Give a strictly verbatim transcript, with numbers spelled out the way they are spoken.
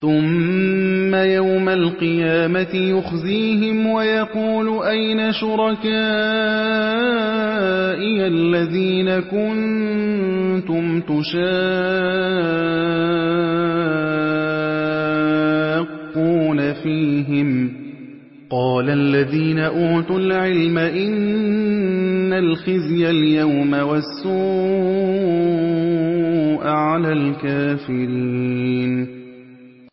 ثُمَّ يَوْمَ الْقِيَامَةِ يُخْزِيهِمْ وَيَقُولُ أَيْنَ شُرَكَائِيَ الَّذِينَ كُنتُمْ تُشَاقُّونَ فِيهِمْ ۚ قَالَ الَّذِينَ أُوتُوا الْعِلْمَ إِنَّ الْخِزْيَ الْيَوْمَ وَالسُّوءَ عَلَى الْكَافِرِينَ